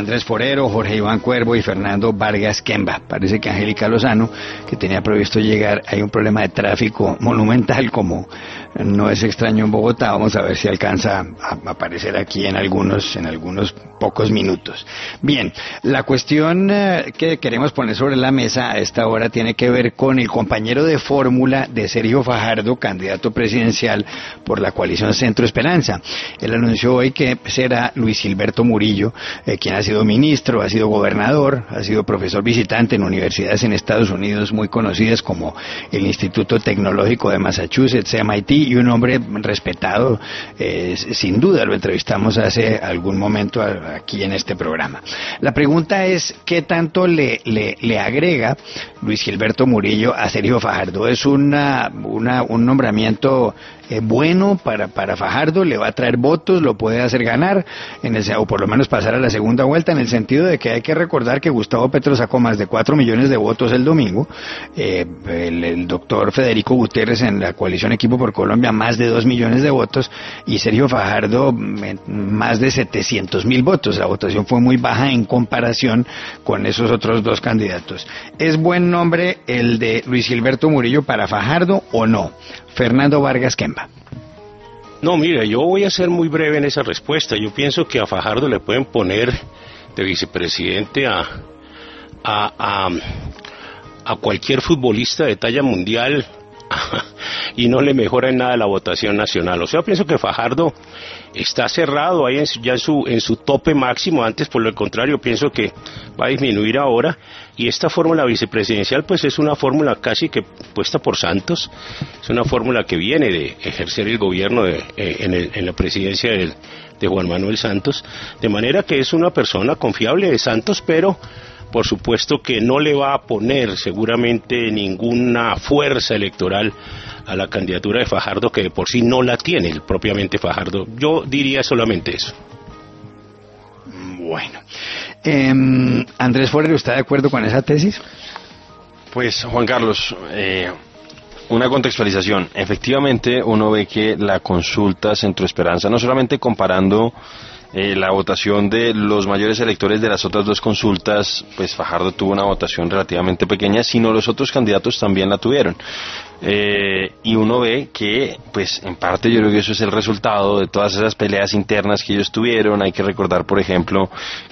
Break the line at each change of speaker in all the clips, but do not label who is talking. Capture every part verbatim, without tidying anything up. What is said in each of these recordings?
Andrés Forero, Jorge Iván Cuervo y Fernando Vargas Kemba. Parece que Angélica Lozano, que tenía previsto llegar, hay un problema de tráfico monumental, como no es extraño en Bogotá. Vamos a ver si alcanza a aparecer aquí en algunos, en algunos pocos minutos. Bien, la cuestión eh, que queremos poner sobre la mesa a esta hora tiene que ver con el compañero de fórmula de Sergio Fajardo, candidato presidencial por la coalición Centro Esperanza. Él anunció hoy que será Luis Gilberto Murillo, eh, quien ha sido ministro, ha sido gobernador, ha sido profesor visitante en universidades en Estados Unidos muy conocidas como el Instituto Tecnológico de Massachusetts, M I T, y un hombre respetado, eh, sin duda. Lo entrevistamos hace algún momento aquí en este programa. La pregunta es, ¿qué tanto le, le, le agrega Luis Gilberto Murillo a Sergio Fajardo? ¿Es una, una, un nombramiento eh, bueno para, para Fajardo? ¿Le va a traer votos? ¿Lo puede hacer ganar? En el, o por lo menos pasar a la segunda vuelta, en el sentido de que hay que recordar que Gustavo Petro sacó más de cuatro millones de votos el domingo, eh, el, el doctor Federico Gutiérrez en la coalición Equipo por Colombia más de dos millones de votos, y Sergio Fajardo más de setecientos mil votos. La votación fue muy baja en comparación con esos otros dos candidatos. ¿Es buen nombre el de Luis Gilberto Murillo para Fajardo o no? Fernando Vargas Kemba.
No, mira, yo voy a ser muy breve en esa respuesta. Yo pienso que a Fajardo le pueden poner de vicepresidente a, a, a, a cualquier futbolista de talla mundial y no le mejora en nada la votación nacional. O sea, pienso que Fajardo está cerrado ahí en su, ya en su, en su tope máximo. Antes, por lo contrario, pienso que va a disminuir ahora, y esta fórmula vicepresidencial pues es una fórmula casi que puesta por Santos. Es una fórmula que viene de ejercer el gobierno de, eh, en, el, en la presidencia del, de Juan Manuel Santos, de manera que es una persona confiable de Santos, pero por supuesto que no le va a poner seguramente ninguna fuerza electoral a la candidatura de Fajardo, que de por sí no la tiene el propiamente Fajardo. Yo diría solamente eso.
Bueno, eh, Andrés Forero, ¿está de acuerdo con esa tesis?
Pues, Juan Carlos, eh, una contextualización. Efectivamente, uno ve que la consulta Centro Esperanza, no solamente comparando Eh, la votación de los mayores electores de las otras dos consultas, pues Fajardo tuvo una votación relativamente pequeña, sino los otros candidatos también la tuvieron. Eh, y uno ve que, pues en parte yo creo que eso es el resultado de todas esas peleas internas que ellos tuvieron. Hay que recordar, por ejemplo,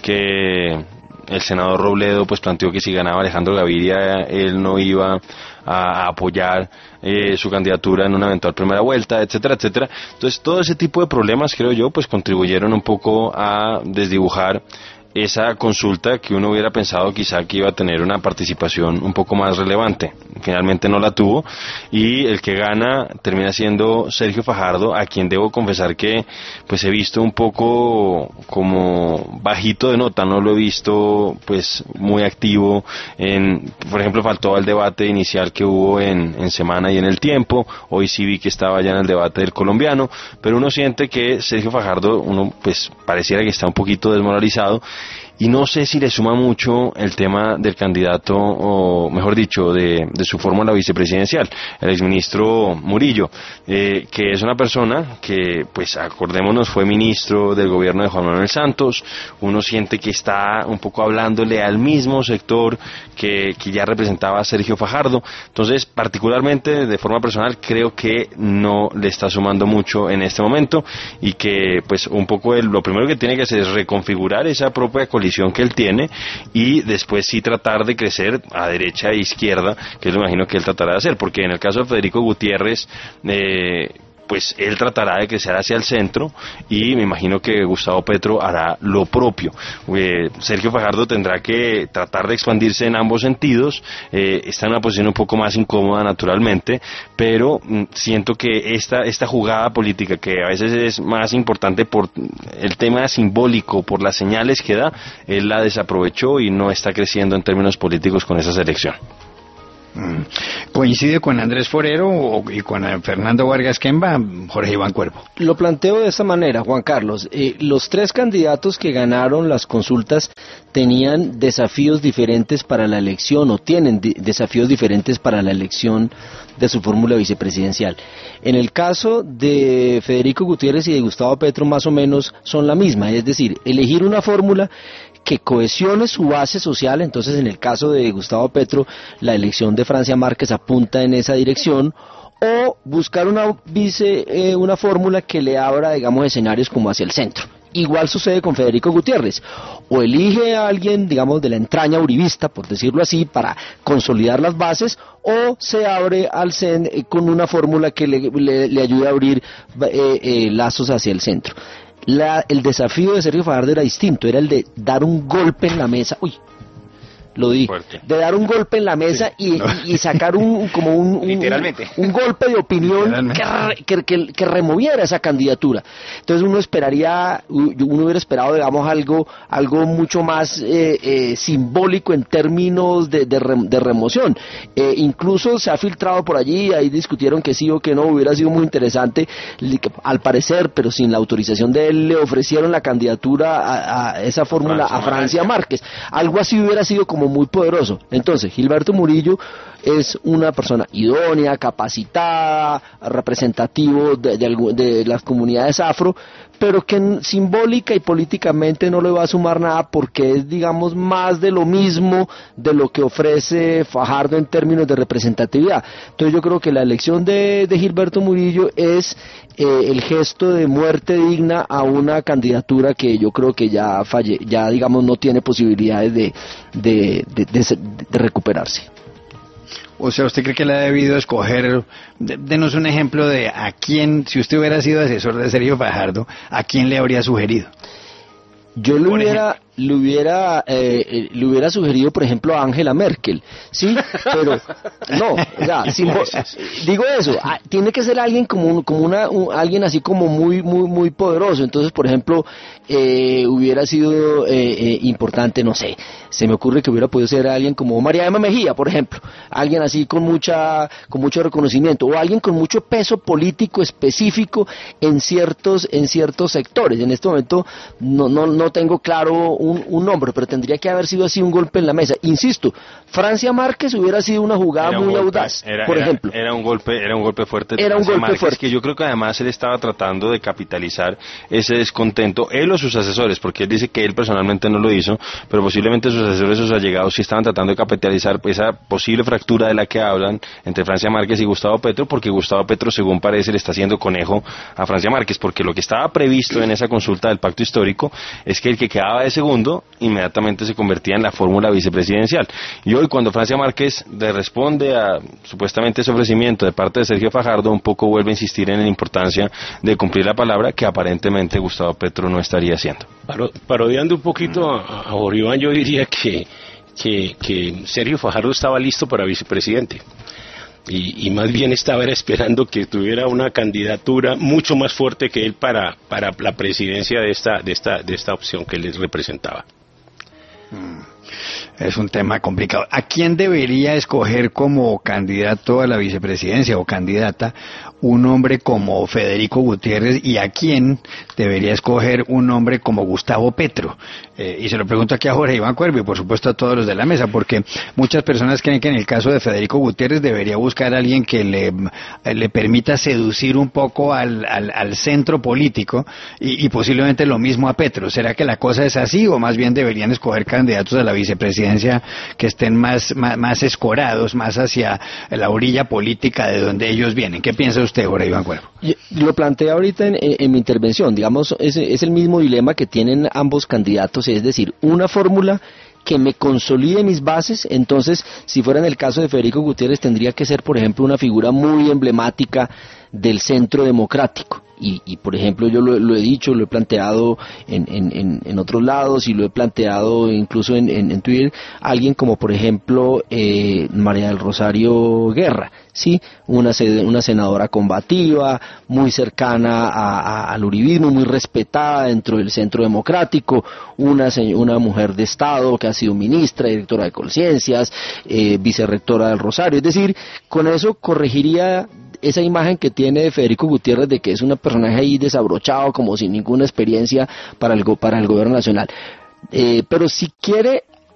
que el senador Robledo pues planteó que si ganaba Alejandro Gaviria él no iba a, a apoyar eh, su candidatura en una eventual primera vuelta, etcétera, etcétera. Entonces todo ese tipo de problemas, creo yo, pues contribuyeron un poco a desdibujar esa consulta que uno hubiera pensado quizá que iba a tener una participación un poco más relevante. Finalmente no la tuvo, y el que gana termina siendo Sergio Fajardo, a quien debo confesar que pues he visto un poco como bajito de nota. No lo he visto pues muy activo en, por ejemplo, faltó al debate inicial que hubo en, en Semana y en El Tiempo. Hoy sí vi que estaba ya en el debate del colombiano, pero uno siente que Sergio Fajardo, uno pues pareciera que está un poquito desmoralizado. Y no sé si le suma mucho el tema del candidato, o mejor dicho, de, de su fórmula vicepresidencial, el exministro Murillo, eh, que es una persona que, pues acordémonos, fue ministro del gobierno de Juan Manuel Santos. Uno siente que está un poco hablándole al mismo sector que, que ya representaba a Sergio Fajardo. Entonces, particularmente, de forma personal, creo que no le está sumando mucho en este momento, y que, pues, un poco el, lo primero que tiene que hacer es reconfigurar esa propia coalición que él tiene, y después sí tratar de crecer a derecha e izquierda, que es lo imagino que él tratará de hacer, porque en el caso de Federico Gutiérrez, eh, pues él tratará de crecer hacia el centro, y me imagino que Gustavo Petro hará lo propio. Eh, Sergio Fajardo tendrá que tratar de expandirse en ambos sentidos. Eh, está en una posición un poco más incómoda naturalmente, pero mm, siento que esta, esta jugada política, que a veces es más importante por el tema simbólico, por las señales que da, él la desaprovechó y no está creciendo en términos políticos con esa selección.
¿Coincide con Andrés Forero y con Fernando Vargas Kemba, Jorge Iván Cuervo?
Lo planteo de esta manera, Juan Carlos. Eh, los tres candidatos que ganaron las consultas tenían desafíos diferentes para la elección, o tienen di- desafíos diferentes para la elección de su fórmula vicepresidencial. En el caso de Federico Gutiérrez y de Gustavo Petro, más o menos son la misma, es decir, elegir una fórmula que cohesione su base social. Entonces, en el caso de Gustavo Petro, la elección de Francia Márquez apunta en esa dirección, o buscar una vice, eh, una fórmula que le abra, digamos, escenarios como hacia el centro. Igual sucede con Federico Gutiérrez, o elige a alguien, digamos, de la entraña uribista, por decirlo así, para consolidar las bases, o se abre al C E N eh, con una fórmula que le, le, le ayude a abrir eh, eh, lazos hacia el centro. La, el desafío de Sergio Fajardo era distinto, era el de dar un golpe en la mesa, uy, lo di, Fuerte. de dar un golpe en la mesa sí, y, no. y, y sacar un como un, un, Literalmente. un, un golpe de opinión que, que, que, que removiera esa candidatura. Entonces uno esperaría, uno hubiera esperado, digamos, algo algo mucho más eh, eh, simbólico en términos de, de, re, de remoción. Eh, incluso se ha filtrado por allí, ahí discutieron que sí o que no, hubiera sido muy interesante, al parecer, pero sin la autorización de él, le ofrecieron la candidatura a, a esa fórmula a Francia Márquez. Algo así hubiera sido como muy poderoso. Entonces, Gilberto Murillo es una persona idónea, capacitada, representativo de, de, de las comunidades afro, pero que simbólica y políticamente no le va a sumar nada, porque es, digamos, más de lo mismo de lo que ofrece Fajardo en términos de representatividad. Entonces yo creo que la elección de, de Gilberto Murillo es eh, el gesto de muerte digna a una candidatura que yo creo que ya falle, ya digamos no tiene posibilidades de, de, de, de, de recuperarse.
O sea, ¿usted cree que le ha debido escoger? Denos un ejemplo de a quién, si usted hubiera sido asesor de Sergio Fajardo, ¿a quién le habría sugerido?
Yo le hubiera, le hubiera, eh, le hubiera sugerido, por ejemplo, a Angela Merkel, sí, pero no, o sea, sin, digo eso, tiene que ser alguien como, un, como una, un, alguien así como muy, muy, muy poderoso. Entonces, por ejemplo, eh, hubiera sido eh, eh, importante, no sé, se me ocurre que hubiera podido ser alguien como María Emma Mejía, por ejemplo, alguien así con mucha, con mucho reconocimiento, o alguien con mucho peso político específico en ciertos, en ciertos sectores. En este momento no, no, no tengo claro un, un nombre, pero tendría que haber sido así un golpe en la mesa. Insisto, Francia Márquez hubiera sido una jugada era muy golpe, audaz,
era,
por
era,
ejemplo.
Era un golpe, era un golpe fuerte. De
era un golpe
Márquez,
fuerte.
Que yo creo que además él estaba tratando de capitalizar ese descontento, él o sus asesores, porque él dice que él personalmente no lo hizo, pero posiblemente sus asesores, sus allegados, sí estaban tratando de capitalizar esa posible fractura de la que hablan entre Francia Márquez y Gustavo Petro, porque Gustavo Petro, según parece, le está haciendo conejo a Francia Márquez, porque lo que estaba previsto en esa consulta del pacto histórico es que el que quedaba de segundo inmediatamente se convertía en la fórmula vicepresidencial. Y hoy, cuando Francia Márquez le responde a supuestamente ese ofrecimiento de parte de Sergio Fajardo, un poco vuelve a insistir en la importancia de cumplir la palabra que aparentemente Gustavo Petro no estaría haciendo.
Paro, parodiando un poquito a, a Boribán, yo diría que, que, que Sergio Fajardo estaba listo para vicepresidente. Y, y más bien estaba esperando que tuviera una candidatura mucho más fuerte que él para, para la presidencia de esta, de esta, de esta opción que él representaba.
Es un tema complicado. ¿A quién debería escoger como candidato a la vicepresidencia o candidata un hombre como Federico Gutiérrez, y a quién debería escoger un hombre como Gustavo Petro? Eh, y se lo pregunto aquí a Jorge Iván Cuervo y por supuesto a todos los de la mesa, porque muchas personas creen que en el caso de Federico Gutiérrez debería buscar a alguien que le, le permita seducir un poco al, al, al centro político y, y posiblemente lo mismo a Petro. ¿Será que la cosa es así, o más bien deberían escoger candidatos a la vicepresidencia que estén más, más, más escorados, más hacia la orilla política de donde ellos vienen? ¿Qué piensa usted, Jorge Iván Cuervo?
Yo lo planteé ahorita en, en, en mi intervención. Digamos, es, es el mismo dilema que tienen ambos candidatos, es decir, una fórmula que me consolide mis bases. Entonces, si fuera en el caso de Federico Gutiérrez, tendría que ser, por ejemplo, una figura muy emblemática del centro democrático. Y, y por ejemplo, yo lo, lo he dicho, lo he planteado en, en, en otros lados y lo he planteado incluso en, en, en Twitter, alguien como por ejemplo eh, María del Rosario Guerra, ¿sí? Una, una senadora combativa, muy cercana a, a, al uribismo, muy respetada dentro del centro democrático, una, una mujer de Estado que ha sido ministra, directora de Conciencias, eh, vicerrectora del Rosario. Es decir, con eso corregiría esa imagen que tiene de Federico Gutiérrez de que es un personaje ahí desabrochado, como sin ninguna experiencia para el, para el gobierno nacional. Eh, pero si quiere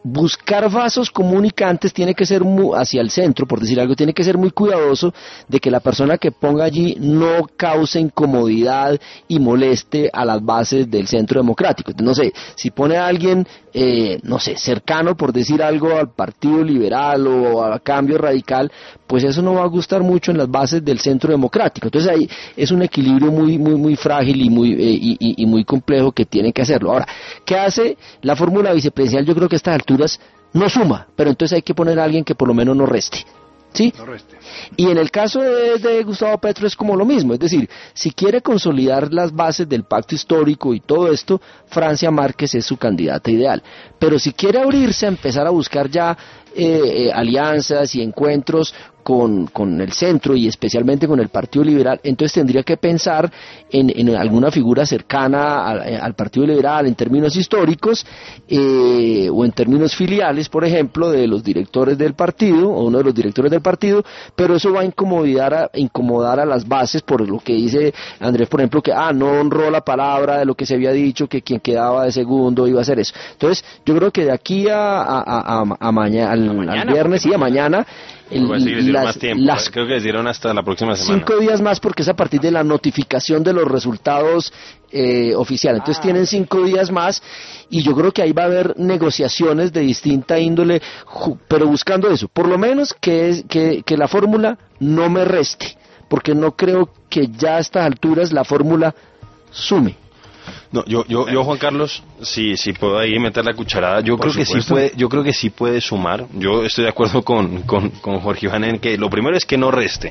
buscar vasos comunicantes tiene que ser muy, hacia el centro, por decir algo, tiene que ser muy cuidadoso de que la persona que ponga allí no cause incomodidad y moleste a las bases del centro democrático. No sé, si pone a alguien, eh, no sé, cercano, por decir algo, al Partido Liberal o a Cambio Radical, pues eso no va a gustar mucho en las bases del centro democrático. Entonces ahí es un equilibrio muy muy muy frágil y muy eh, y, y, y muy complejo que tiene que hacerlo. Ahora, ¿qué hace la fórmula vicepresidencial? Yo creo que a estas alturas no suma, pero entonces hay que poner a alguien que por lo menos no reste. ¿Sí?
No reste.
Y en el caso de, de Gustavo Petro es como lo mismo, es decir, si quiere consolidar las bases del pacto histórico y todo esto, Francia Márquez es su candidata ideal. Pero si quiere abrirse a empezar a buscar ya eh, eh, alianzas y encuentros con, con el centro y especialmente con el Partido Liberal, entonces tendría que pensar en, en alguna figura cercana al, al Partido Liberal en términos históricos eh, o en términos filiales, por ejemplo, de los directores del partido o uno de los directores del partido, pero eso va a incomodar a, incomodar a las bases por lo que dice Andrés, por ejemplo, que ah, no honró la palabra de lo que se había dicho, que quien quedaba de segundo iba a hacer eso. Entonces, yo creo que de aquí a, a, a, a, a mañana, al, mañana, al viernes y sí, a mañana,
el, pues sí, las, más tiempo. Las, creo que les dieron hasta la próxima semana.
Cinco días más porque es a partir de la notificación de los resultados eh, oficiales. Entonces ah. tienen cinco días más y yo creo que ahí va a haber negociaciones de distinta índole, pero buscando eso, por lo menos que, es, que, que la fórmula no me reste, porque no creo que ya a estas alturas la fórmula sume.
No, yo, yo, yo Juan Carlos, si, si puedo ahí meter la cucharada, yo Por creo supuesto. que sí puede, yo creo que sí puede sumar. Yo estoy de acuerdo con, con, con Jorge Iván en que lo primero es que no reste.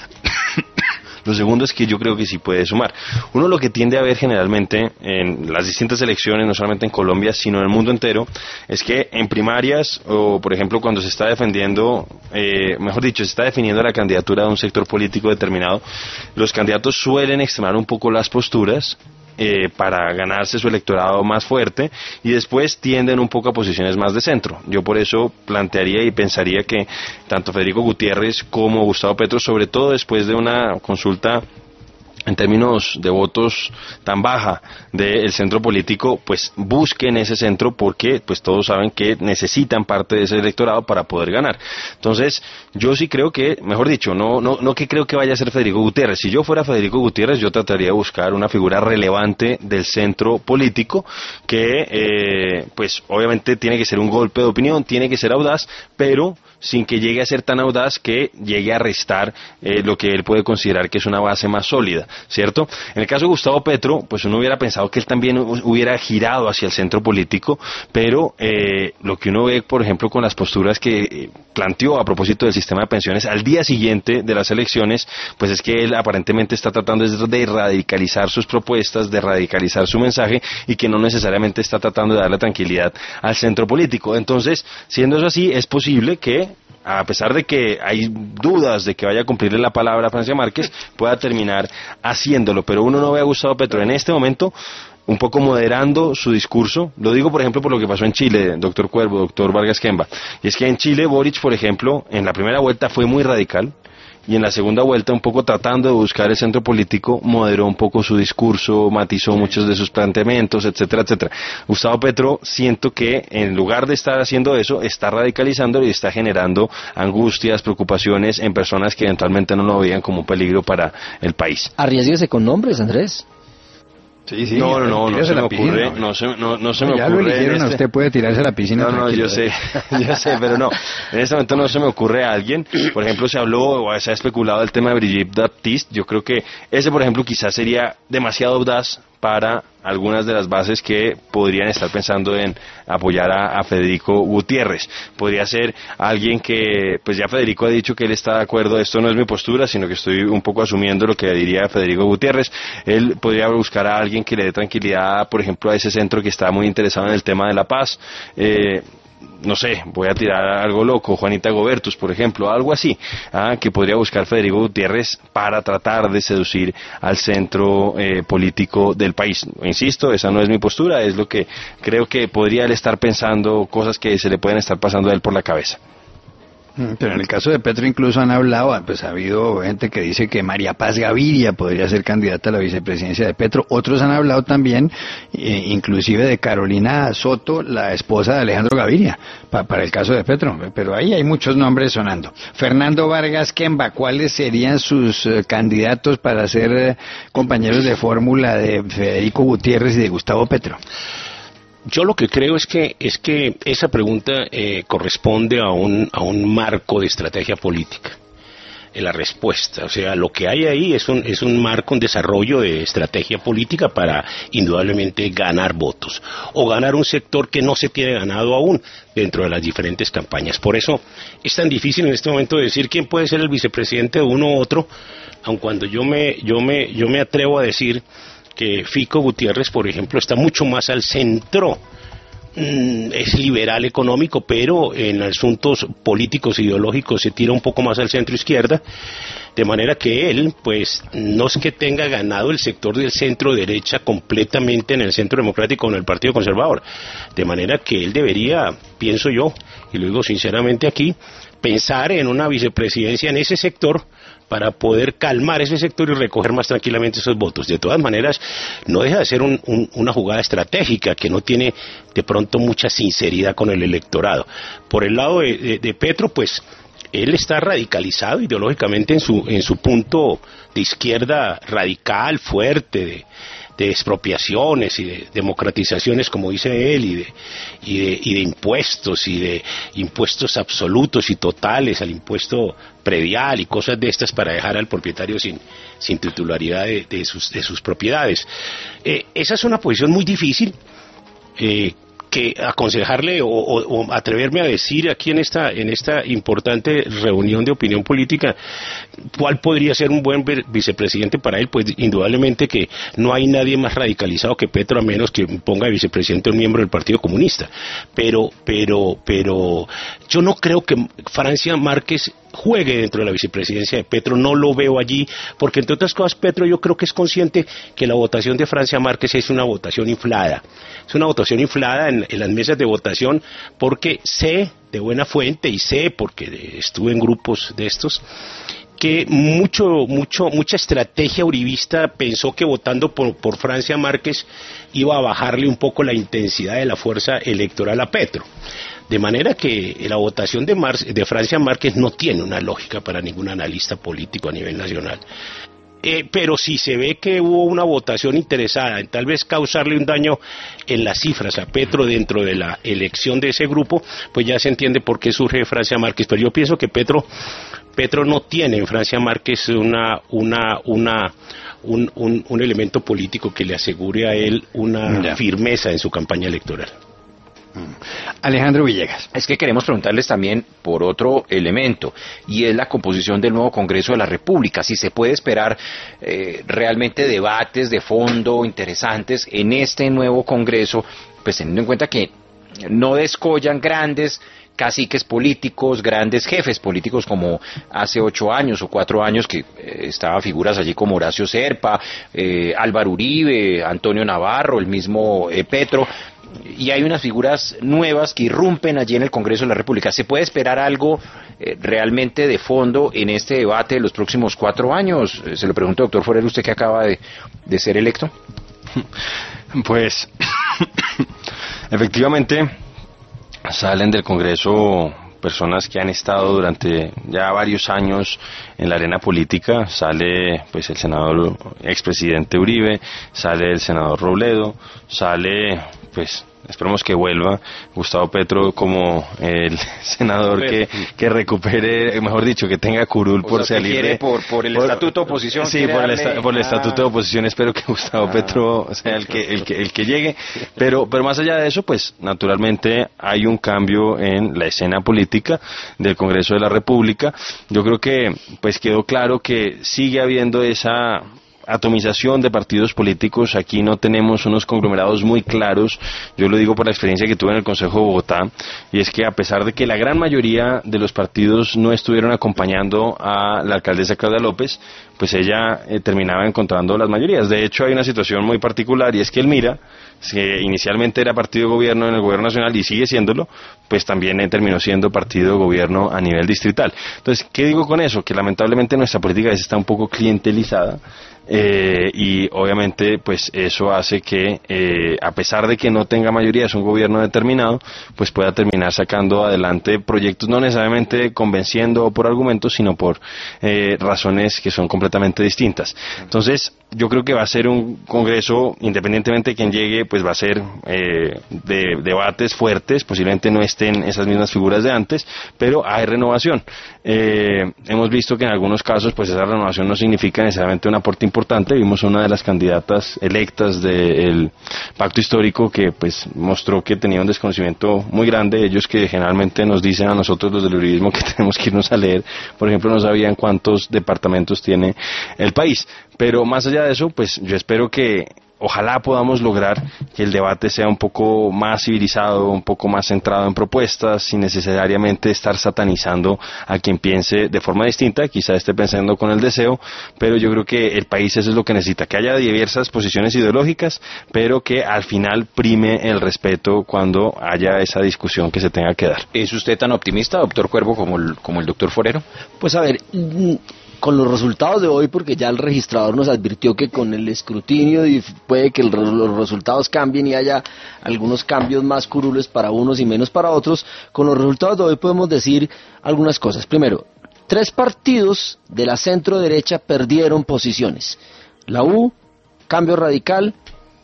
Lo segundo es que yo creo que sí puede sumar. Uno lo que tiende a ver generalmente en las distintas elecciones, no solamente en Colombia, sino en el mundo entero, es que en primarias, o por ejemplo cuando se está defendiendo, eh, mejor dicho, se está definiendo la candidatura de un sector político determinado, los candidatos suelen extremar un poco las posturas, Eh, para ganarse su electorado más fuerte y después tienden un poco a posiciones más de centro. Yo por eso plantearía y pensaría que tanto Federico Gutiérrez como Gustavo Petro, sobre todo después de una consulta en términos de votos tan baja del centro político, pues busquen ese centro porque pues todos saben que necesitan parte de ese electorado para poder ganar. Entonces, yo sí creo que, mejor dicho, no no no que creo que vaya a ser Federico Gutiérrez. Si yo fuera Federico Gutiérrez, yo trataría de buscar una figura relevante del centro político que, eh, pues obviamente tiene que ser un golpe de opinión, tiene que ser audaz, pero sin que llegue a ser tan audaz que llegue a restar eh, lo que él puede considerar que es una base más sólida, ¿cierto? En el caso de Gustavo Petro, pues uno hubiera pensado que él también hubiera girado hacia el centro político, pero eh, lo que uno ve, por ejemplo, con las posturas que eh, planteó a propósito del sistema de pensiones al día siguiente de las elecciones, pues es que él aparentemente está tratando de radicalizar sus propuestas, de radicalizar su mensaje y que no necesariamente está tratando de darle tranquilidad al centro político. Entonces, siendo eso así, es posible que a pesar de que hay dudas de que vaya a cumplirle la palabra a Francia Márquez, pueda terminar haciéndolo, pero uno no ve a Gustavo Petro en este momento un poco moderando su discurso. Lo digo, por ejemplo, por lo que pasó en Chile, doctor Cuervo, doctor Vargas Kemba, y es que en Chile Boric, por ejemplo, en la primera vuelta fue muy radical, y en la segunda vuelta, un poco tratando de buscar el centro político, moderó un poco su discurso, matizó muchos de sus planteamientos, etcétera, etcétera. Gustavo Petro, siento que en lugar de estar haciendo eso, está radicalizando y está generando angustias, preocupaciones en personas que eventualmente no lo veían como un peligro para el país.
Arriésguese con nombres, Andrés.
Sí, sí, no, no, no, no se me ocurre, no se, no, no se me
ya
ocurre.
Ya lo eligieron,
este...
a usted puede tirarse a la piscina.
No, no, yo sé, yo sé, pero no, en este momento no se me ocurre a alguien. Por ejemplo, se habló o se ha especulado del tema de Brigitte Baptiste. Yo creo que ese, por ejemplo, quizás sería demasiado audaz para algunas de las bases que podrían estar pensando en apoyar a, a Federico Gutiérrez. Podría ser alguien que, pues ya Federico ha dicho que él está de acuerdo, esto no es mi postura, sino que estoy un poco asumiendo lo que diría Federico Gutiérrez. Él podría buscar a alguien que le dé tranquilidad, por ejemplo, a ese centro que está muy interesado en el tema de la paz. Eh, no sé, voy a tirar algo loco, Juanita Gobertus, por ejemplo, algo así, ¿ah? que podría buscar Federico Gutiérrez para tratar de seducir al centro eh, político del país. Insisto, esa no es mi postura, es lo que creo que podría él estar pensando, cosas que se le pueden estar pasando a él por la cabeza.
Pero en el caso de Petro incluso han hablado, pues ha habido gente que dice que María Paz Gaviria podría ser candidata a la vicepresidencia de Petro. Otros han hablado también, eh, inclusive de Carolina Soto, la esposa de Alejandro Gaviria, pa, para el caso de Petro. Pero ahí hay muchos nombres sonando. Fernando Vargas Kemba, ¿cuáles serían sus eh, candidatos para ser eh, compañeros de fórmula de Federico Gutiérrez y de Gustavo Petro?
Yo lo que creo es que es que esa pregunta eh, corresponde a un a un marco de estrategia política. En la respuesta, o sea, lo que hay ahí es un es un marco, un desarrollo de estrategia política para indudablemente ganar votos o ganar un sector que no se tiene ganado aún dentro de las diferentes campañas. Por eso es tan difícil en este momento decir quién puede ser el vicepresidente de uno u otro, aun cuando yo me yo me yo me atrevo a decir que Fico Gutiérrez, por ejemplo, está mucho más al centro, mm, es liberal económico, pero en asuntos políticos e ideológicos se tira un poco más al centro izquierda, de manera que él, pues, no es que tenga ganado el sector del centro derecha completamente en el centro democrático o en el Partido Conservador, de manera que él debería, pienso yo, y lo digo sinceramente aquí, pensar en una vicepresidencia en ese sector para poder calmar ese sector y recoger más tranquilamente esos votos. De todas maneras, no deja de ser un, un, una jugada estratégica que no tiene de pronto mucha sinceridad con el electorado. Por el lado de, de, de Petro, pues él está radicalizado ideológicamente en su en su punto de izquierda radical, fuerte, de, de expropiaciones y de democratizaciones, como dice él, y de, y de y de impuestos y de impuestos absolutos y totales al impuesto predial y cosas de estas para dejar al propietario sin sin titularidad de, de sus de sus propiedades. Eh, esa es una posición muy difícil. Eh, que aconsejarle o, o, o atreverme a decir aquí en esta en esta importante reunión de opinión política cuál podría ser un buen vicepresidente para él, pues indudablemente que no hay nadie más radicalizado que Petro, a menos que ponga de vicepresidente a un miembro del Partido Comunista, pero pero pero yo no creo que Francia Márquez juegue dentro de la vicepresidencia de Petro, no lo veo allí, porque entre otras cosas Petro yo creo que es consciente que la votación de Francia Márquez es una votación inflada, es una votación inflada en, en las mesas de votación, porque sé de buena fuente y sé porque estuve en grupos de estos que mucho mucho mucha estrategia uribista pensó que votando por, por Francia Márquez iba a bajarle un poco la intensidad de la fuerza electoral a Petro. De manera que la votación de, Mar de Francia Márquez no tiene una lógica para ningún analista político a nivel nacional. Eh, pero si se ve que hubo una votación interesada en tal vez causarle un daño en las cifras a Petro dentro de la elección de ese grupo, pues ya se entiende por qué surge Francia Márquez. Pero yo pienso que Petro, Petro no tiene en Francia Márquez una, una, una, un, un, un elemento político que le asegure a él una ya. firmeza en su campaña electoral.
Alejandro Villegas.
Es que queremos preguntarles también por otro elemento, y es la composición del nuevo Congreso de la República. Si se puede esperar eh, realmente debates de fondo interesantes en este nuevo Congreso, pues teniendo en cuenta que no descollan grandes caciques políticos, grandes jefes políticos como hace ocho años o cuatro años que eh, estaban figuras allí como Horacio Serpa, eh, Álvaro Uribe, Antonio Navarro, el mismo eh, Petro. Y hay unas figuras nuevas que irrumpen allí en el Congreso de la República. ¿Se puede esperar algo eh, realmente de fondo en este debate de los próximos cuatro años? Eh, se lo pregunto, doctor Forero, usted que acaba de, de ser electo.
Pues, efectivamente, salen del Congreso personas que han estado durante ya varios años en la arena política. Sale pues el senador expresidente Uribe, sale el senador Robledo, sale pues esperemos que vuelva Gustavo Petro como el senador que, que recupere, mejor dicho, que tenga curul por salir
quiere
de,
por, por el por, estatuto de oposición.
Sí, por el, esta, por el ah. estatuto de oposición. Espero que Gustavo ah. Petro sea el que, el que el que llegue, pero pero más allá de eso, pues naturalmente hay un cambio en la escena política del Congreso de la República. Yo creo que pues quedó claro que sigue habiendo esa atomización de partidos políticos. Aquí no tenemos unos conglomerados muy claros. Yo lo digo por la experiencia que tuve en el Consejo de Bogotá, y es que a pesar de que la gran mayoría de los partidos no estuvieron acompañando a la alcaldesa Claudia López, pues ella eh, terminaba encontrando las mayorías. De hecho, hay una situación muy particular, y es que el MIRA, que inicialmente era partido de gobierno en el gobierno nacional y sigue siéndolo, pues también eh, terminó siendo partido de gobierno a nivel distrital. Entonces, ¿qué digo con eso? Que lamentablemente nuestra política a veces está un poco clientelizada, eh, y obviamente pues eso hace que eh, a pesar de que no tenga mayoría, es un gobierno determinado, pues pueda terminar sacando adelante proyectos no necesariamente convenciendo por argumentos, sino por eh, razones que son completamente distintas. Entonces, yo creo que va a ser un congreso, independientemente de quien llegue, pues va a ser eh, de debates fuertes, posiblemente no estén esas mismas figuras de antes, pero hay renovación. Eh, hemos visto que en algunos casos pues esa renovación no significa necesariamente un aporte importante. Vimos una de las candidatas electas del pacto histórico que pues mostró que tenía un desconocimiento muy grande. Ellos que generalmente nos dicen a nosotros los del uribismo que tenemos que irnos a leer, por ejemplo, no sabían cuántos departamentos tiene el país. Pero más allá de eso, pues yo espero que ojalá podamos lograr que el debate sea un poco más civilizado, un poco más centrado en propuestas, sin necesariamente estar satanizando a quien piense de forma distinta, quizá esté pensando con el deseo, pero yo creo que el país eso es lo que necesita, que haya diversas posiciones ideológicas, pero que al final prime el respeto cuando haya esa discusión que se tenga que dar.
¿Es usted tan optimista, doctor Cuervo, como el, como el doctor Forero?
Pues a ver, con los resultados de hoy, porque ya el registrador nos advirtió que con el escrutinio puede que el, los resultados cambien y haya algunos cambios más curules para unos y menos para otros, con los resultados de hoy podemos decir algunas cosas. Primero, tres partidos de la centro derecha perdieron posiciones: la U, Cambio Radical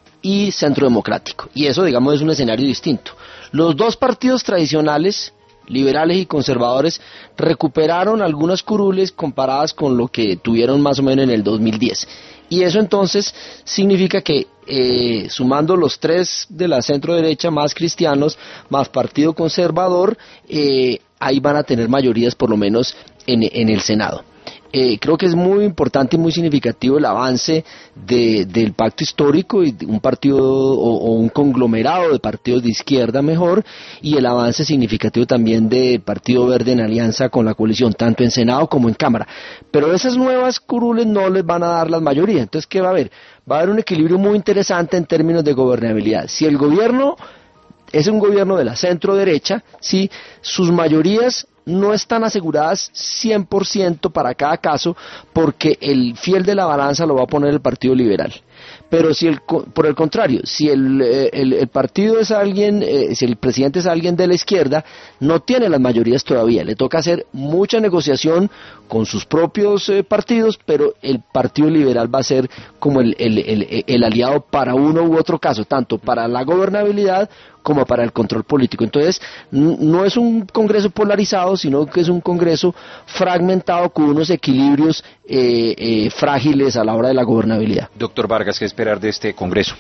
y Centro Democrático, y eso digamos es un escenario distinto. Los dos partidos tradicionales, liberales y conservadores, recuperaron algunas curules comparadas con lo que tuvieron más o menos en el dos mil diez, y eso entonces significa que eh, sumando los tres de la centro derecha más cristianos más partido conservador, eh, ahí van a tener mayorías por lo menos en, en el Senado. Eh, creo que es muy importante y muy significativo el avance de, del pacto histórico y de un partido o, o un conglomerado de partidos de izquierda mejor, y el avance significativo también del Partido Verde en alianza con la coalición, tanto en Senado como en Cámara. Pero esas nuevas curules no les van a dar las mayorías. Entonces, ¿qué va a haber? Va a haber un equilibrio muy interesante en términos de gobernabilidad. Si el gobierno es un gobierno de la centro derecha, si sus mayorías no están aseguradas cien por ciento para cada caso, porque el fiel de la balanza lo va a poner el Partido Liberal. Pero si el, por el contrario, si el, el, el partido es alguien, eh, si el presidente es alguien de la izquierda, no tiene las mayorías todavía, le toca hacer mucha negociación con sus propios eh, partidos, pero el Partido Liberal va a ser como el, el, el, el aliado para uno u otro caso, tanto para la gobernabilidad como para el control político. Entonces, no es un congreso polarizado, sino que es un congreso fragmentado con unos equilibrios eh, eh, frágiles a la hora de la gobernabilidad.
Doctor Vargas, ¿qué esperar de este congreso?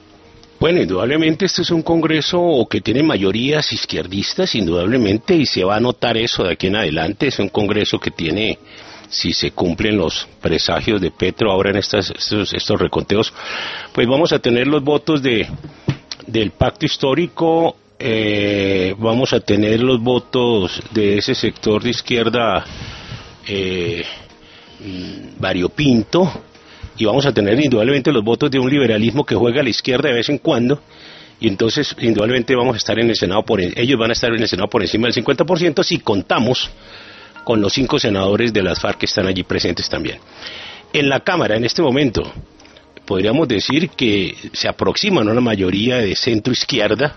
Bueno, indudablemente este es un congreso que tiene mayorías izquierdistas, indudablemente, y se va a notar eso de aquí en adelante. Es un congreso que tiene, si se cumplen los presagios de Petro ahora en estas, estos, estos reconteos, pues vamos a tener los votos de del pacto histórico, eh, vamos a tener los votos de ese sector de izquierda eh, variopinto, y vamos a tener indudablemente los votos de un liberalismo que juega a la izquierda de vez en cuando, y entonces indudablemente vamos a estar en el Senado, por, ellos van a estar en el Senado por encima del cincuenta por ciento si contamos con los cinco senadores de las FARC que están allí presentes también. En la Cámara, en este momento, podríamos decir que se aproximan a una mayoría de centro izquierda.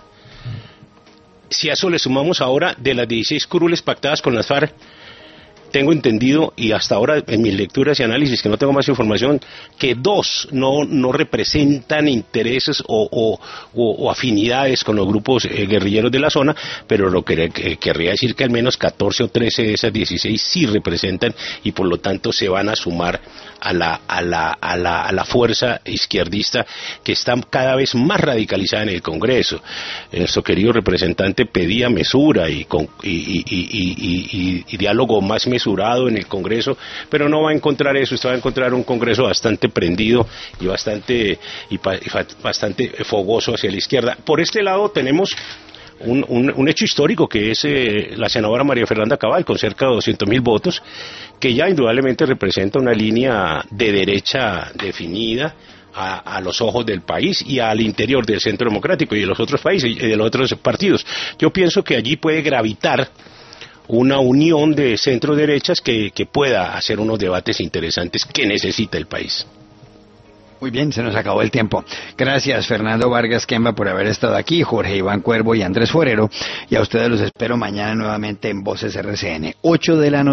Si a eso le sumamos ahora de las dieciséis curules pactadas con las FARC, tengo entendido, y hasta ahora en mis lecturas y análisis, que no tengo más información, que dos no, no representan intereses o, o, o, o afinidades con los grupos eh, guerrilleros de la zona, pero lo que eh, querría decir que al menos catorce o trece de esas dieciséis sí representan, y por lo tanto se van a sumar a la, a la, a la, a la fuerza izquierdista que está cada vez más radicalizada en el Congreso. Nuestro querido representante pedía mesura y, con, y, y, y, y, y, y diálogo más mesurado mesurado en el Congreso, pero no va a encontrar eso. Usted va a encontrar un Congreso bastante prendido y bastante, y pa, y fa, bastante fogoso hacia la izquierda. Por este lado tenemos Un, un, un hecho histórico que es eh, la senadora María Fernanda Cabal con cerca de doscientos mil votos, que ya indudablemente representa una línea de derecha definida a, a los ojos del país y al interior del Centro Democrático y de los otros países y de los otros partidos. Yo pienso que allí puede gravitar una unión de centro derechas que, que pueda hacer unos debates interesantes que necesita el país.
Muy bien, se nos acabó el tiempo. Gracias, Fernando Vargas Kemba, por haber estado aquí, Jorge Iván Cuervo y Andrés Forero. Y a ustedes los espero mañana nuevamente en Voces R C N, ocho de la noche.